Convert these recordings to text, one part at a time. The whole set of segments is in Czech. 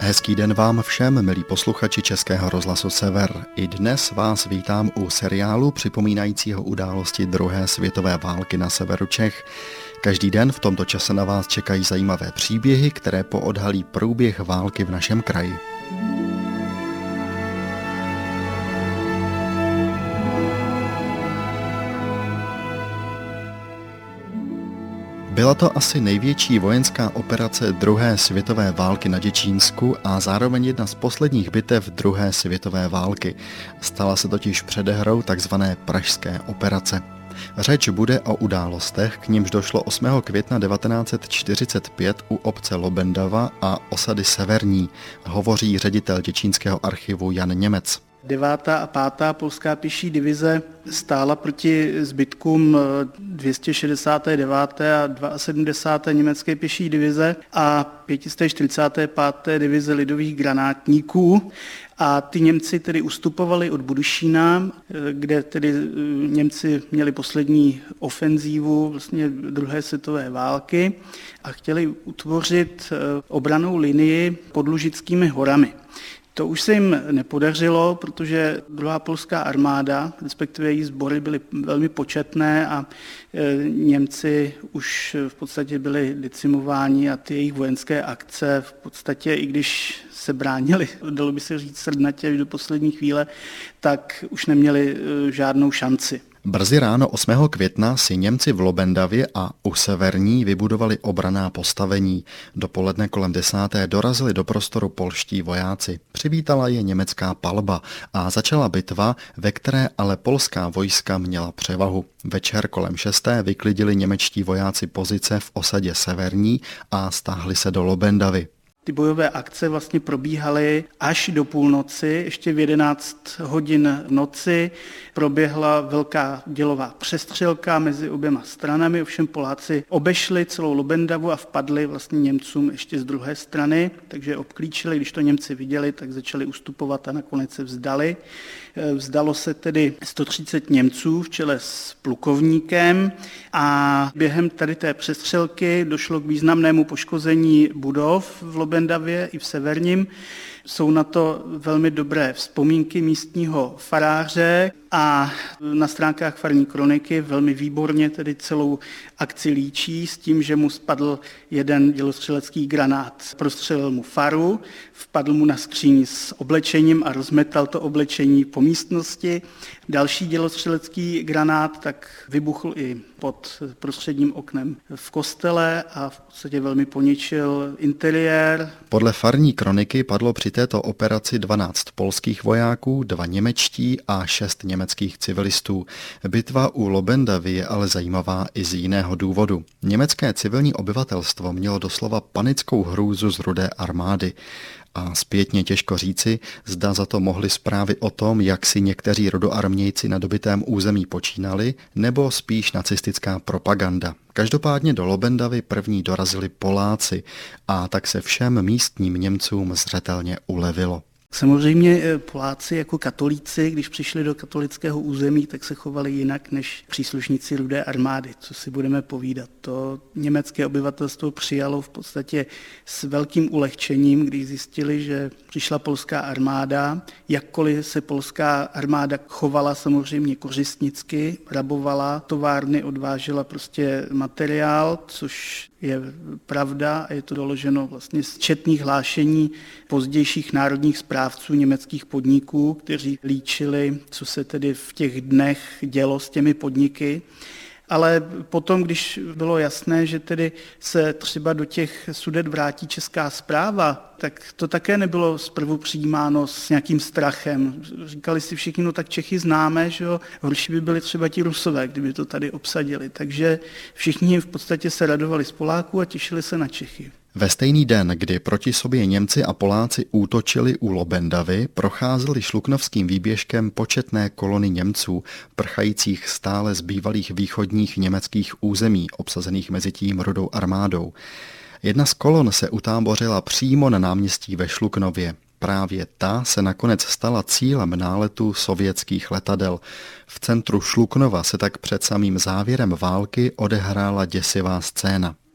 Hezký den vám všem, milí posluchači Českého rozhlasu Sever. I dnes vás vítám u seriálu připomínajícího události druhé světové války na severu Čech. Každý den v tomto čase na vás čekají zajímavé příběhy, které poodhalí průběh války v našem kraji. Byla to asi největší vojenská operace druhé světové války na Děčínsku a zároveň jedna z posledních bitev druhé světové války. Stala se totiž předehrou tzv. Pražské operace. Řeč bude o událostech, k nimž došlo 8. května 1945 u obce Lobendava a osady Severní, hovoří ředitel Děčínského archivu Jan Němec. 9. a 5. polská pěší divize stála proti zbytkům 269. a 72. německé pěší divize a 545. divize lidových granátníků. A ty Němci tedy ustupovali od Budyšína, kde tedy Němci měli poslední ofenzívu vlastně druhé světové války a chtěli utvořit obrannou linii pod Lužickými horami. To už se jim nepodařilo, protože druhá polská armáda, respektive její sbory, byly velmi početné a Němci už v podstatě byli decimováni a ty jejich vojenské akce v podstatě, i když se bránili, dalo by se říct srdnatě do poslední chvíle, tak už neměli žádnou šanci. Brzy ráno 8. května si Němci v Lobendavě a u Severní vybudovali obranná postavení. Dopoledne kolem 10. dorazili do prostoru polští vojáci. Přivítala je německá palba a začala bitva, ve které ale polská vojska měla převahu. Večer kolem 6. vyklidili němečtí vojáci pozice v osadě Severní a stáhli se do Lobendavy. Ty bojové akce vlastně probíhaly až do půlnoci, ještě v 11 hodin v noci proběhla velká dělová přestřelka mezi oběma stranami, ovšem Poláci obešli celou Lobendavu a vpadli vlastně Němcům ještě z druhé strany, takže obklíčili, když to Němci viděli, tak začali ustupovat a nakonec se vzdali. Vzdalo se tedy 130 Němců v čele s plukovníkem a během tady té přestřelky došlo k významnému poškození budov v Lobendavě i v Severním. Jsou na to velmi dobré vzpomínky místního faráře a na stránkách farní kroniky velmi výborně tedy celou akci líčí s tím, že mu spadl jeden dělostřelecký granát. Prostřelil mu faru, vpadl mu na skříň s oblečením a rozmetal to oblečení po místnosti. Další dělostřelecký granát tak vybuchl i pod prostředním oknem v kostele a v podstatě velmi poničil interiér. Podle farní kroniky padlo při této operaci 12 polských vojáků, 2 němečtí a 6 německých civilistů. Bitva u Lobendavy je ale zajímavá i z jiného důvodu. Německé civilní obyvatelstvo mělo doslova panickou hrůzu z Rudé armády. A zpětně těžko říci, zda za to mohly zprávy o tom, jak si někteří rudoarmějci na dobytém území počínali, nebo spíš nacistická propaganda. Každopádně do Lobendavy první dorazili Poláci a tak se všem místním Němcům zřetelně ulevilo. Samozřejmě Poláci jako katolíci, když přišli do katolického území, tak se chovali jinak než příslušníci Rudé armády, co si budeme povídat. To německé obyvatelstvo přijalo v podstatě s velkým ulehčením, když zjistili, že přišla polská armáda. Jakkoliv se polská armáda chovala samozřejmě kořistnicky, rabovala továrny, odvážela prostě materiál, což je pravda a je to doloženo vlastně z četných hlášení pozdějších národních správců německých podniků, kteří líčili, co se tedy v těch dnech dělo s těmi podniky. Ale potom, když bylo jasné, že tedy se třeba do těch Sudet vrátí česká správa, tak to také nebylo zprvu přijímáno s nějakým strachem. Říkali si všichni, no tak Čechy známe, že jo, horší by byli třeba ti Rusové, kdyby to tady obsadili. Takže všichni v podstatě se radovali z Poláků a těšili se na Čechy. Ve stejný den, kdy proti sobě Němci a Poláci útočili u Lobendavy, procházeli Šluknovským výběžkem početné kolony Němců, prchajících stále z bývalých východních německých území, obsazených mezitím Rudou armádou. Jedna z kolon se utábořila přímo na náměstí ve Šluknově. Právě ta se nakonec stala cílem náletu sovětských letadel. V centru Šluknova se tak před samým závěrem války odehrála děsivá scéna.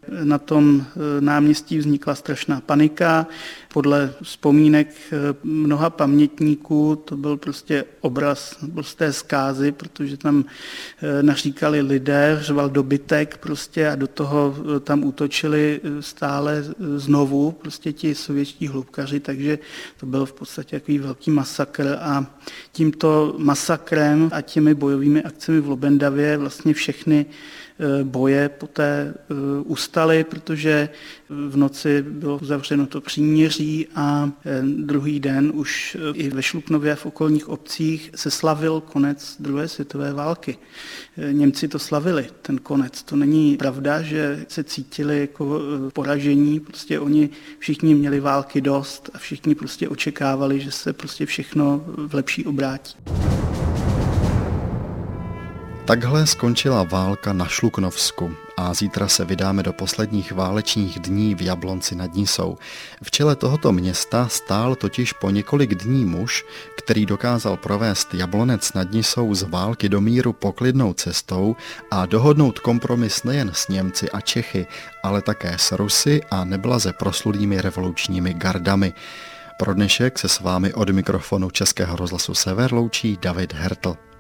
Na tom náměstí vznikla strašná panika. Podle vzpomínek mnoha pamětníků to byl prostě obraz z té zkázy, protože tam naříkali lidé, řval dobytek prostě a do toho tam útočili stále znovu prostě ti sovětští hloubkaři, takže to byl v podstatě takový velký masakr a tímto masakrem a těmi bojovými akcemi v Lobendavě vlastně všechny boje poté ustaly, protože v noci bylo uzavřeno to příměří a druhý den už i ve Šluknově a v okolních obcích se slavil konec druhé světové války. Němci to slavili, ten konec. To není pravda, že se cítili jako poražení, prostě oni všichni měli války dost a všichni prostě očekávali, že se prostě všechno v lepší obrátí. Takhle skončila válka na Šluknovsku a zítra se vydáme do posledních válečných dní v Jablonci nad Nisou. V čele tohoto města stál totiž po několik dní muž, který dokázal provést Jablonec nad Nisou z války do míru poklidnou cestou a dohodnout kompromis nejen s Němci a Čechy, ale také s Rusy a neblaze proslulými revolučními gardami. Pro dnešek se s vámi od mikrofonu Českého rozhlasu Sever loučí David Hertl.